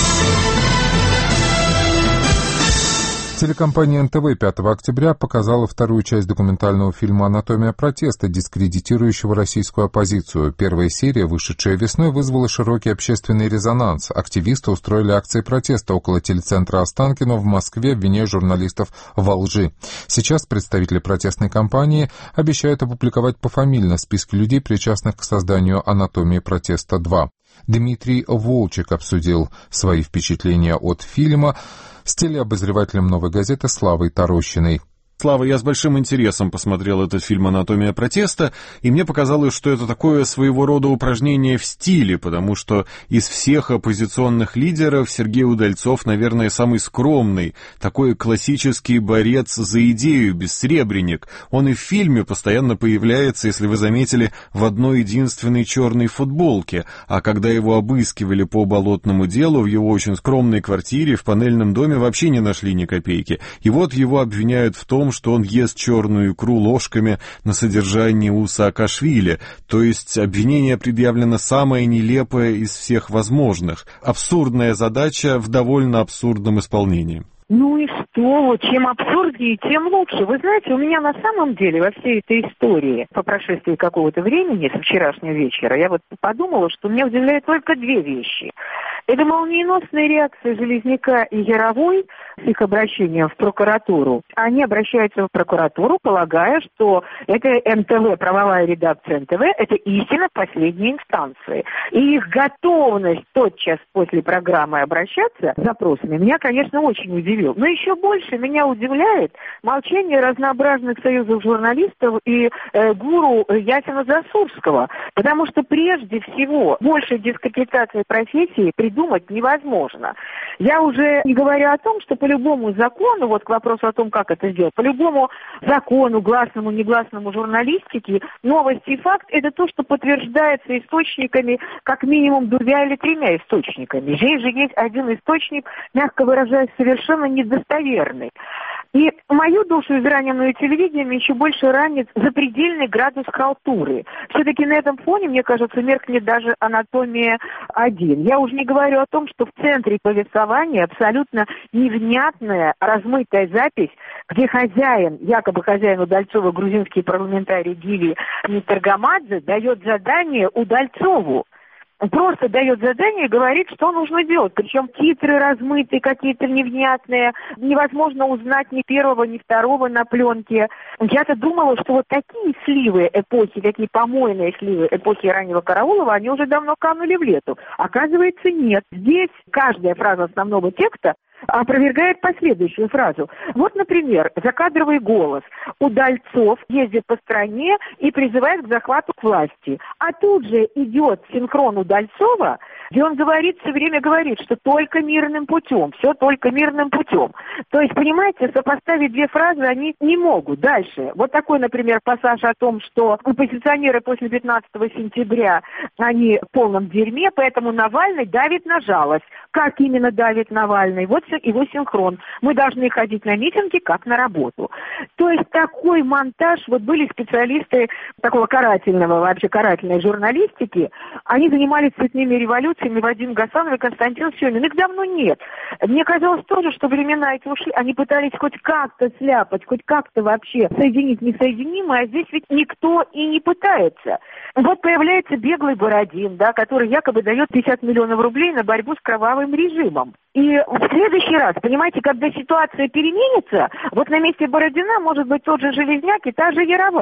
Телекомпания НТВ 5 октября показала вторую часть документального фильма «Анатомия протеста», дискредитирующего российскую оппозицию. Первая серия, вышедшая весной, вызвала широкий общественный резонанс. Активисты устроили акции протеста около телецентра Останкино в Москве, обвиняя журналистов во лжи. Сейчас представители протестной кампании обещают опубликовать пофамильно списки людей, причастных к созданию «Анатомии протеста 2». Дмитрий Волчек обсудил свои впечатления от фильма с телеобозревателем «Новой газеты» Славой Тарощиной. Слава, я с большим интересом посмотрел этот фильм «Анатомия протеста», и мне показалось, что это такое своего рода упражнение в стиле, потому что из всех оппозиционных лидеров Сергей Удальцов, наверное, самый скромный, такой классический борец за идею, бессребренник. Он и в фильме постоянно появляется, если вы заметили, в одной единственной черной футболке, а когда его обыскивали по болотному делу в его очень скромной квартире в панельном доме, вообще не нашли ни копейки. И вот его обвиняют в том, что он ест черную икру ложками на содержании у Саакашвили. То есть обвинение предъявлено самое нелепое из всех возможных. Абсурдная задача в довольно абсурдном исполнении. Ну и что? Чем абсурднее, тем лучше. Вы знаете, у меня на самом деле во всей этой истории по прошествии какого-то времени, со вчерашнего вечера, я вот подумала, что меня удивляет только две вещи. Это молниеносная реакция Железняка и Яровой с их обращением в прокуратуру. Они обращаются в прокуратуру, полагая, что это НТВ, правовая редакция НТВ, это истина последней инстанции. И их готовность тотчас после программы обращаться с запросами меня, конечно, очень удивил. Но еще больше меня удивляет молчание разнообразных союзов журналистов и гуру Ясина Засурского. Потому что прежде всего большей дискредитации профессии придумать невозможно. Я уже не говорю о том, что по любому закону, вот к вопросу о том, как это сделать, по любому закону, гласному, негласному журналистики, новость и факт – это то, что подтверждается источниками, как минимум 2 или 3 источниками. Здесь же есть один источник, мягко выражаясь, совершенно недостоверный. И мою душу, израненную телевидением, еще больше ранит запредельный градус халтуры. Все-таки на этом фоне, мне кажется, меркнет даже «Анатомия 1». Я уже не говорю о том, что в центре повествования абсолютно невнятная, размытая запись, где хозяин, якобы хозяин Удальцова, грузинский парламентарий Гили Нитаргамадзе, дает задание Удальцову. Он просто дает задание и говорит, что нужно делать. Причем титры размытые, какие-то невнятные. Невозможно узнать ни первого, ни второго на пленке. Я-то думала, что вот такие сливы эпохи, такие помойные сливы эпохи раннего Караулова, они уже давно канули в лету. Оказывается, нет. Здесь каждая фраза основного текста опровергает последующую фразу. Вот, например, закадровый голос. Удальцов ездит по стране и призывает к захвату к власти. А тут же идет синхрон Удальцова, где он говорит, все время говорит, что только мирным путем, все только мирным путем. То есть, понимаете, сопоставить 2 фразы они не могут. Дальше. Вот такой, например, пассаж о том, что оппозиционеры после 15 сентября, они в полном дерьме, поэтому Навальный давит на жалость. Как именно давит Навальный? Вот его синхрон. Мы должны ходить на митинги, как на работу. То есть такой монтаж, вот были специалисты такого карательного, вообще карательной журналистики, они занимались цветными революциями, Вадим Гасанов и Константин Семин. Их давно нет. Мне казалось тоже, что времена эти ушли, они пытались хоть как-то сляпать, хоть как-то вообще соединить несоединимое, а здесь ведь никто и не пытается. Вот появляется беглый Бородин, да, который якобы дает 50 миллионов рублей на борьбу с кровавым режимом. И в следующий раз, понимаете, когда ситуация переменится, вот на месте Бородина может быть тот же Железняк и та же Яровая.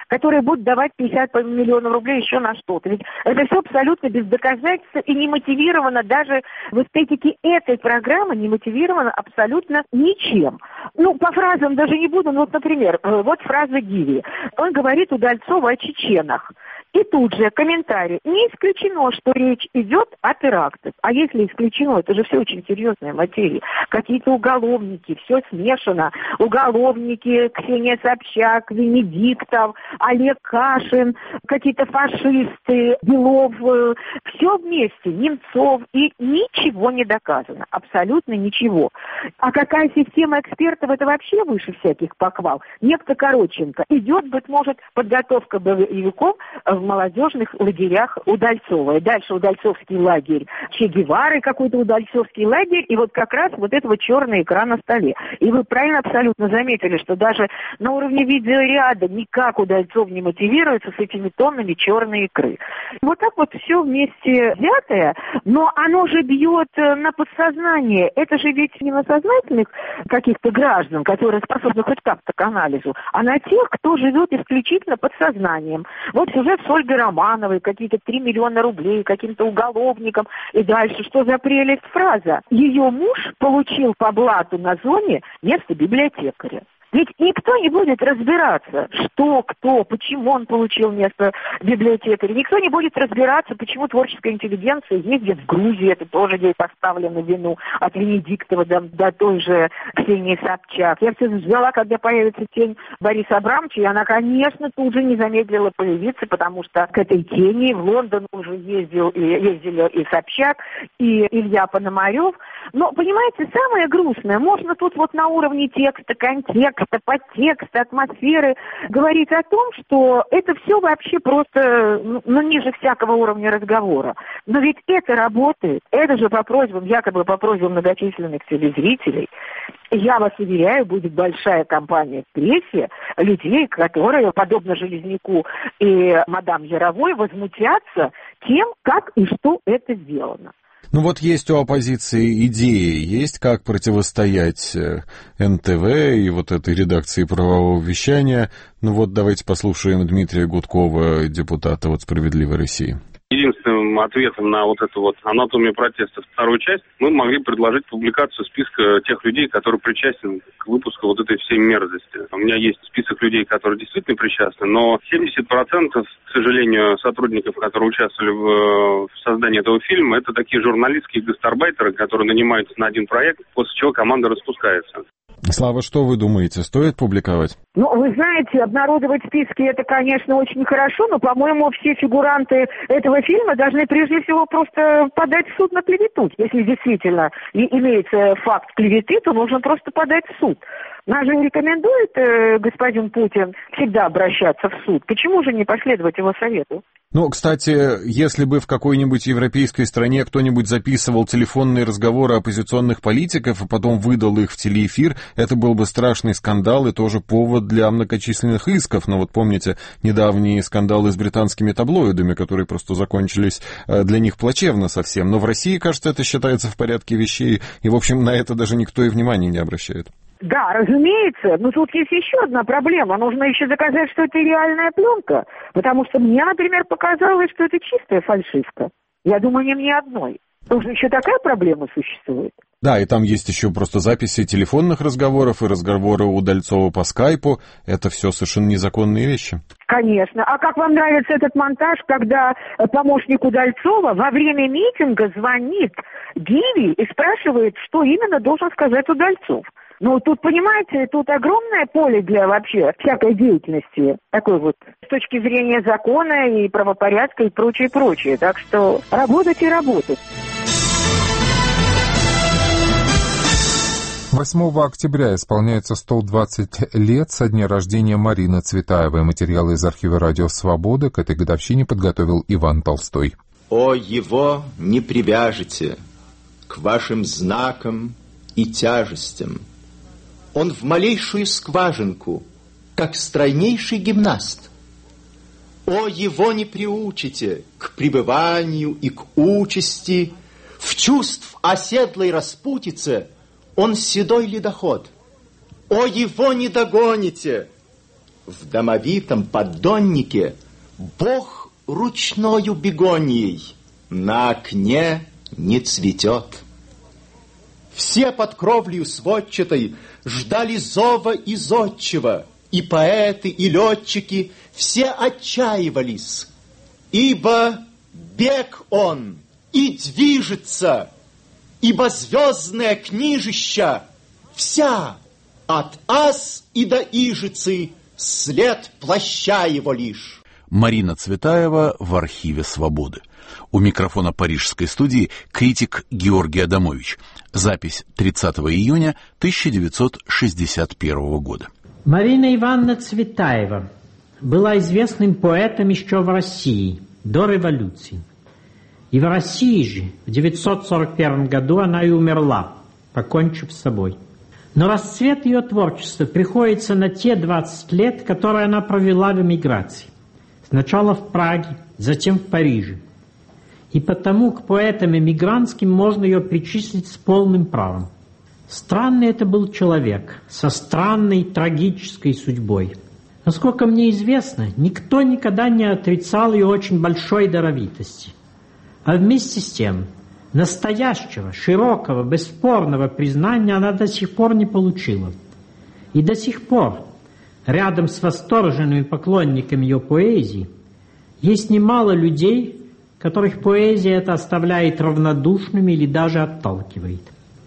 которые будут давать 50 миллионов рублей еще на что-то. Ведь это все абсолютно без доказательств и не мотивировано даже в эстетике этой программы, не мотивировано абсолютно ничем. Ну, по фразам даже не буду, но вот, например, вот фраза Гиви. Он говорит Удальцову о чеченах. И тут же комментарий. Не исключено, что речь идет о терактах. А если исключено, это же все очень серьезная материя. Какие-то уголовники, все смешано. Уголовники, Ксения Собчак, Венедиктов, Олег Кашин, какие-то фашисты, Белов. Все вместе, Немцов. И ничего не доказано. Абсолютно ничего. А какая система экспертов, это вообще выше всяких похвал. Некто Коротченко. Идет, быть может, подготовка боевиков в молодежных лагерях Удальцова. И дальше Удальцовский лагерь Че Гевары, какой-то Удальцовский лагерь, и вот как раз вот это вот черный экран на столе. И вы правильно абсолютно заметили, что даже на уровне видеоряда никак Удальцов не мотивируется с этими тоннами черной икры. Вот так вот все вместе взятое, но оно же бьет на подсознание. Это же ведь не на сознательных каких-то граждан, которые способны хоть как-то к анализу, а на тех, кто живет исключительно подсознанием. Вот сюжет с Ольгой Романовой, какие-то 3 миллиона рублей каким-то уголовникам. И дальше, что за прелесть фраза? Ее муж получил по блату на зоне место библиотекаря. Ведь никто не будет разбираться, что, кто, почему он получил место библиотекаря. Никто не будет разбираться, почему творческая интеллигенция ездит в Грузию. Это тоже ей поставлено вину от Венедиктова до той же Ксении Собчак. Я все ждала, когда появится тень Бориса Абрамовича, и она, конечно, тут же не замедлила появиться, потому что к этой тени в Лондон уже ездили и Собчак, и Илья Пономарев. Но, понимаете, самое грустное, можно тут вот на уровне текста, контекста, подтекста, атмосферы говорить о том, что это все вообще просто, ниже всякого уровня разговора. Но ведь это работает, это же якобы по просьбам многочисленных телезрителей. Я вас уверяю, будет большая кампания в прессе людей, которые, подобно Железняку и мадам Яровой, возмутятся тем, как и что это сделано. Ну вот есть у оппозиции идеи, есть как противостоять НТВ и вот этой редакции правового вещания. Ну вот давайте послушаем Дмитрия Гудкова, депутата от «Справедливой России». Единственным ответом на вот эту вот анатомию протеста, вторую часть, мы могли предложить публикацию списка тех людей, которые причастны к выпуску вот этой всей мерзости. У меня есть список людей, которые действительно причастны, но 70%, к сожалению, сотрудников, которые участвовали в создании этого фильма, это такие журналистские гастарбайтеры, которые нанимаются на один проект, после чего команда распускается. Слава, что вы думаете, стоит публиковать? Ну, вы знаете, обнародовать списки это, конечно, очень хорошо, но, по-моему, все фигуранты этого фильма должны прежде всего просто подать в суд на клевету. Если действительно имеется факт клеветы, то нужно просто подать в суд. Нас же рекомендует господин Путин всегда обращаться в суд. Почему же не последовать его совету? Ну, кстати, если бы в какой-нибудь европейской стране кто-нибудь записывал телефонные разговоры оппозиционных политиков и потом выдал их в телеэфир, это был бы страшный скандал и тоже повод для многочисленных исков. Но вот помните недавние скандалы с британскими таблоидами, которые просто закончились для них плачевно совсем. Но в России, кажется, это считается в порядке вещей, и, в общем, на это даже никто и внимания не обращает. Да, разумеется, но тут есть еще одна проблема. Нужно еще доказать, что это реальная пленка, потому что мне, например, показалось, что это чистая фальшивка. Я думаю, не мне одной. Тоже еще такая проблема существует. Да, и там есть еще просто записи телефонных разговоров и разговоры Удальцова по скайпу. Это все совершенно незаконные вещи. Конечно. А как вам нравится этот монтаж, когда помощник Удальцова во время митинга звонит Гиви и спрашивает, что именно должен сказать Удальцов? Ну, тут, понимаете, тут огромное поле для вообще всякой деятельности, такой вот, с точки зрения закона и правопорядка и прочее. Так что работать и работать. 8 октября исполняется 120 лет со дня рождения Марины Цветаевой. Материалы из архива «Радио Свобода» к этой годовщине подготовил Иван Толстой. «О, его не привяжете к вашим знакам и тяжестям. Он в малейшую скважинку, как стройнейший гимнаст. О, его не приучите к пребыванию и к участи, в чувств оседлой распутице он седой ледоход. О, его не догоните в домовитом поддоннике Бог ручною бегонией на окне не цветет. Все под кровлею сводчатой ждали зова из отчего, и поэты, и летчики все отчаивались, ибо бег он и движется, ибо звездное книжища вся от ас и до ижицы след плаща его лишь. Марина Цветаева в архиве «Свободы». У микрофона парижской студии критик Георгий Адамович. Запись 30 июня 1961 года. Марина Ивановна Цветаева была известным поэтом еще в России, до революции. И в России же в 1941 году она и умерла, покончив с собой. Но расцвет ее творчества приходится на те 20 лет, которые она провела в эмиграции. Сначала в Праге, затем в Париже. И потому к поэтам эмигрантским можно ее причислить с полным правом. Странный это был человек, со странной трагической судьбой. Насколько мне известно, никто никогда не отрицал ее очень большой даровитости. А вместе с тем, настоящего, широкого, бесспорного признания она до сих пор не получила. И до сих пор, рядом с восторженными поклонниками ее поэзии, есть немало людей, которых поэзия эта оставляет равнодушными или даже отталкивает.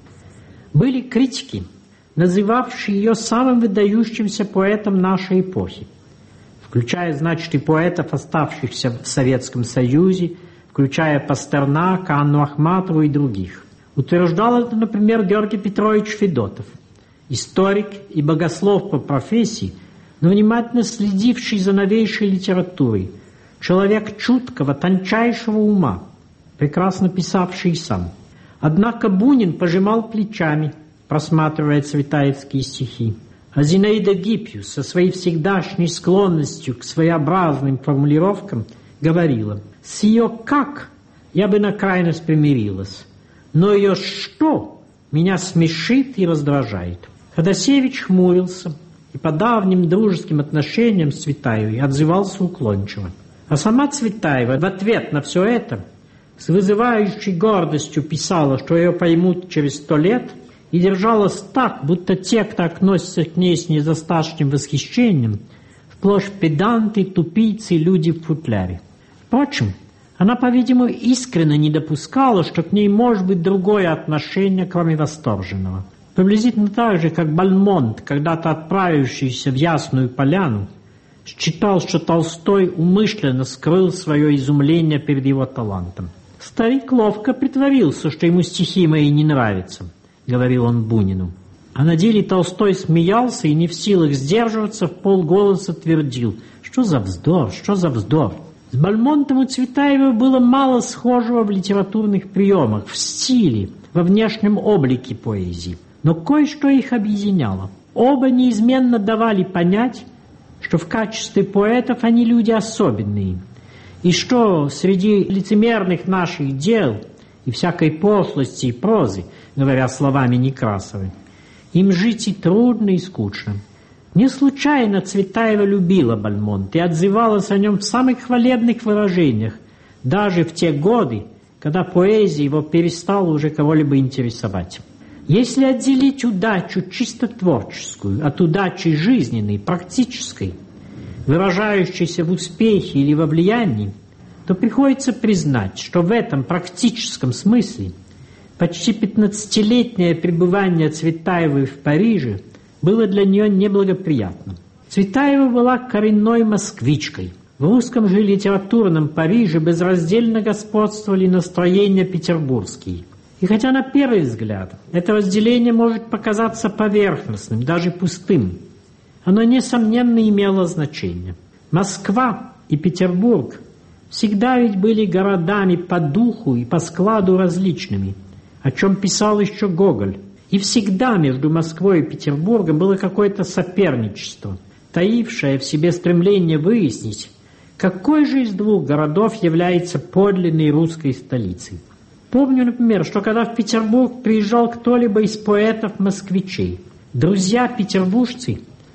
Были критики, называвшие ее самым выдающимся поэтом нашей эпохи, включая, значит, и поэтов, оставшихся в Советском Союзе, включая Пастернака, Анну Ахматову и других. Утверждал это, например, Георгий Петрович Федотов, историк и богослов по профессии, но внимательно следивший за новейшей литературой, человек чуткого, тончайшего ума, прекрасно писавший сам. Однако Бунин пожимал плечами, просматривая цветаевские стихи. А Зинаида Гиппиус со своей всегдашней склонностью к своеобразным формулировкам говорила: «С ее «как» я бы на крайность примирилась, но ее «что» меня смешит и раздражает». Ходосевич хмурился и по давним дружеским отношениям с Цветаевой отзывался уклончиво. А сама Цветаева в ответ на все это с вызывающей гордостью писала, что ее поймут через 100 лет, и держалась так, будто те, кто относится к ней с недостаточным восхищением, сплошь педанты, тупицы, люди в футляре. Впрочем, она, по-видимому, искренне не допускала, что к ней может быть другое отношение, кроме восторженного. Приблизительно так же, как Бальмонт, когда-то отправившийся в Ясную Поляну, считал, что Толстой умышленно скрыл свое изумление перед его талантом. «Старик ловко притворился, что ему стихи мои не нравятся», — говорил он Бунину. А на деле Толстой смеялся и не в силах сдерживаться, вполголоса твердил: «Что за вздор, что за вздор!» С Бальмонтом у Цветаевой было мало схожего в литературных приемах, в стиле, во внешнем облике поэзии. Но кое-что их объединяло. Оба неизменно давали понять, что в качестве поэтов они люди особенные, и что среди лицемерных наших дел и всякой пошлости и прозы, говоря словами Некрасовой, им жить и трудно, и скучно. Не случайно Цветаева любила Бальмонта и отзывалась о нем в самых хвалебных выражениях, даже в те годы, когда поэзия его перестала уже кого-либо интересовать. Если отделить удачу чисто творческую от удачи жизненной, практической, выражающейся в успехе или во влиянии, то приходится признать, что в этом практическом смысле почти 15-летнее пребывание Цветаевой в Париже было для нее неблагоприятно. Цветаева была коренной москвичкой. В русском же литературном Париже безраздельно господствовали настроения петербургские. И хотя на первый взгляд это разделение может показаться поверхностным, даже пустым, оно, несомненно, имело значение. Москва и Петербург всегда ведь были городами по духу и по складу различными, о чем писал еще Гоголь. И всегда между Москвой и Петербургом было какое-то соперничество, таившее в себе стремление выяснить, какой же из двух городов является подлинной русской столицей. Помню, например, что когда в Петербург приезжал кто-либо из поэтов-москвичей, друзья-петербуржцы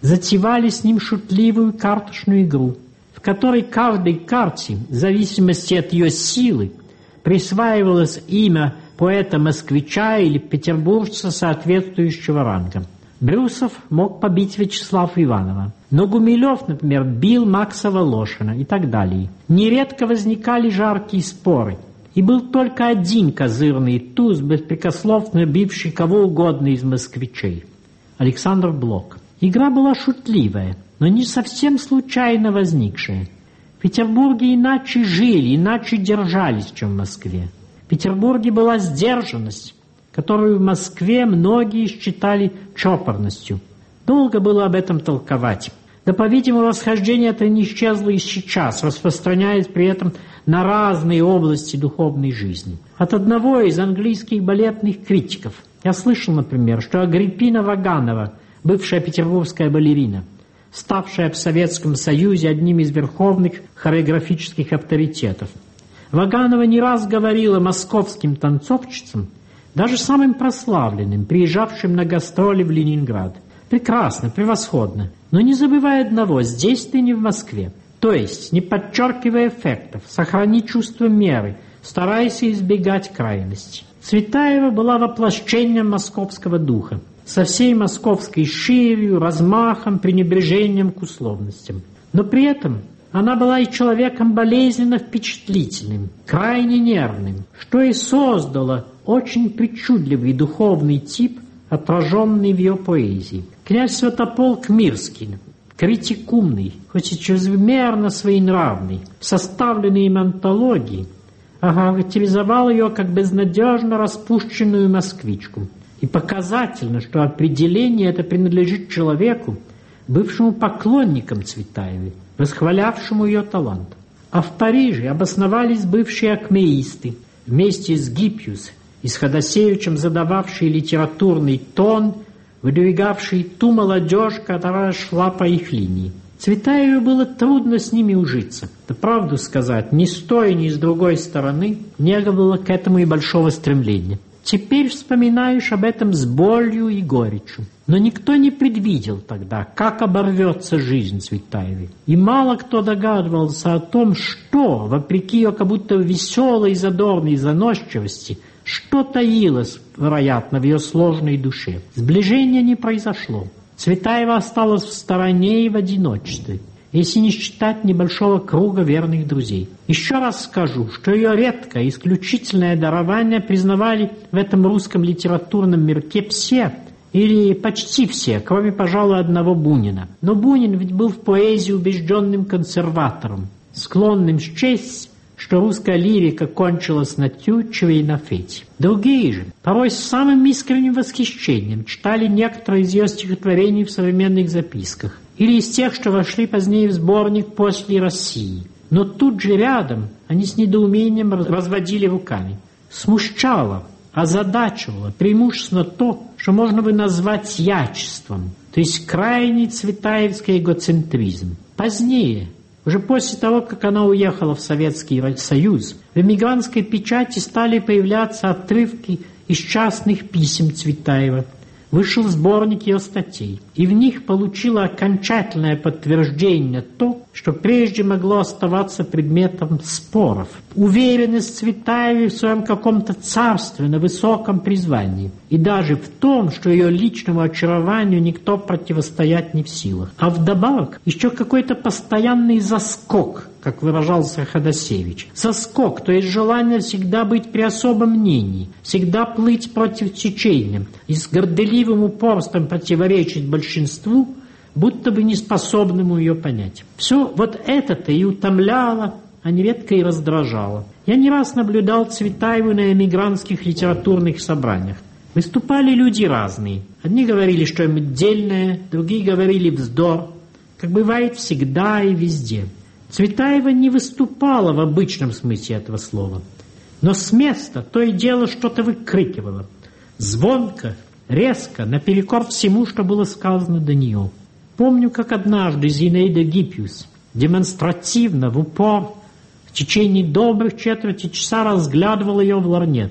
затевали с ним шутливую карточную игру, в которой каждой карте, в зависимости от ее силы, присваивалось имя поэта-москвича или петербуржца соответствующего ранга. Брюсов мог побить Вячеслава Иванова, но Гумилев, например, бил Макса Волошина и так далее. Нередко возникали жаркие споры, и был только один козырный туз, беспрекословно бивший кого угодно из москвичей – Александр Блок. Игра была шутливая, но не совсем случайно возникшая. В Петербурге иначе жили, иначе держались, чем в Москве. В Петербурге была сдержанность, которую в Москве многие считали чопорностью. Долго было об этом толковать. Да, по-видимому, расхождение это не исчезло и сейчас, распространяясь при этом на разные области духовной жизни. От одного из английских балетных критиков я слышал, например, что Агриппина Ваганова, бывшая петербургская балерина, ставшая в Советском Союзе одним из верховных хореографических авторитетов, Ваганова не раз говорила московским танцовщицам, даже самым прославленным, приезжавшим на гастроли в Ленинград: прекрасно, превосходно, но не забывай одного: здесь ты не в Москве. То есть, не подчеркивая эффектов, сохрани чувство меры, старайся избегать крайностей. Цветаева была воплощением московского духа, со всей московской ширью, размахом, пренебрежением к условностям. Но при этом она была и человеком болезненно впечатлительным, крайне нервным, что и создало очень причудливый духовный тип, отраженный в ее поэзии. Князь Святополк Мирский, критик умный, хоть и чрезмерно своенравный, в составленной им антологии, охарактеризовал ее как безнадежно распущенную москвичку. И показательно, что определение это принадлежит человеку, бывшему поклонником Цветаевой, восхвалявшему ее талант. А в Париже обосновались бывшие акмеисты, вместе с Гиппиус и с Ходосевичем задававшие литературный тон, выдвигавшие ту молодежь, которая шла по их линии. Цветаеву было трудно с ними ужиться. Да правду сказать, ни с той, ни с другой стороны не было к этому и большого стремления. Теперь вспоминаешь об этом с болью и горечью. Но никто не предвидел тогда, как оборвется жизнь Цветаевой. И мало кто догадывался о том, что, вопреки ее как будто веселой, задорной заносчивости, что таилось, вероятно, в ее сложной душе. Сближения не произошло. Цветаева осталась в стороне и в одиночестве, если не считать небольшого круга верных друзей. Еще раз скажу, что ее редкое, исключительное дарование признавали в этом русском литературном мирке все, или почти все, кроме, пожалуй, одного Бунина. Но Бунин ведь был в поэзии убежденным консерватором, склонным счесть, что русская лирика кончилась на Тютчеве и на Фете. Другие же, порой с самым искренним восхищением, читали некоторые из ее стихотворений в современных записках или из тех, что вошли позднее в сборник «После России». Но тут же рядом они с недоумением разводили руками. Смущало, озадачивало преимущественно то, что можно бы назвать ячеством, то есть крайний цветаевский эгоцентризм. Позднее, уже после того, как она уехала в Советский Союз, в эмигрантской печати стали появляться отрывки из частных писем Цветаева. Вышел сборник ее статей, и в них получило окончательное подтверждение то, что прежде могло оставаться предметом споров. Уверенность Цветаевой в своем каком-то царственно высоком призвании, и даже в том, что ее личному очарованию никто противостоять не в силах. А вдобавок еще какой-то постоянный заскок, как выражался Ходосевич. Заскок, то есть желание всегда быть при особом мнении, всегда плыть против течения и с горделивым упорством противоречить большинству, будто бы неспособному ее понять. Все вот это-то и утомляло, а нередко и раздражало. Я не раз наблюдал Цветаеву на эмигрантских литературных собраниях. Выступали люди разные. Одни говорили что-нибудь дельное, другие говорили вздор, как бывает всегда и везде. Цветаева не выступала в обычном смысле этого слова, но с места то и дело что-то выкрикивала. Звонко, резко, наперекор всему, что было сказано до нее. Помню, как однажды Зинаида Гиппиус демонстративно, в упор, в течение добрых четверти часа разглядывала ее в лорнет.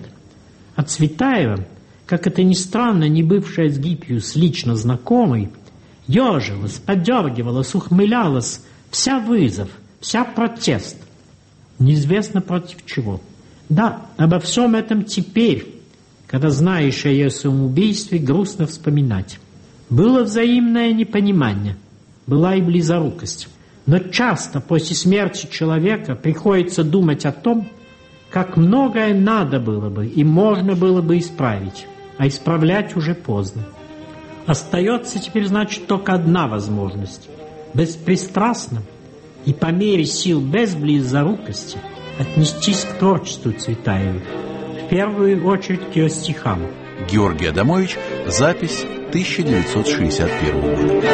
А Цветаева, как это ни странно, не бывшая с Гиппиус лично знакомой, ежилась, подергивалась, ухмылялась, вся вызов, вся протест. Неизвестно против чего. Да, обо всем этом теперь, когда знаешь о ее самоубийстве, грустно вспоминать. Было взаимное непонимание, была и близорукость. Но часто после смерти человека приходится думать о том, как многое надо было бы и можно было бы исправить, а исправлять уже поздно. Остается теперь, значит, только одна возможность – беспристрастно и по мере сил без близорукости отнестись к творчеству Цветаевой, в первую очередь к ее стихам. Георгий Адамович, запись 1961 года.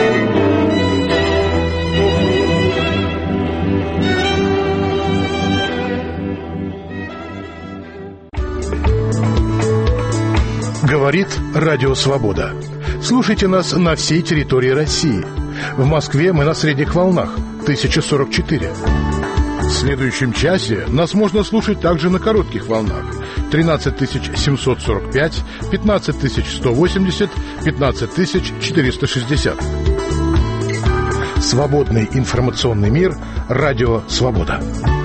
Говорит Радио Свобода. Слушайте нас на всей территории России. В Москве мы на средних волнах 1044. В следующем часе нас можно слушать также на коротких волнах 13745, 15180, 15460. Свободный информационный мир. Радио Свобода.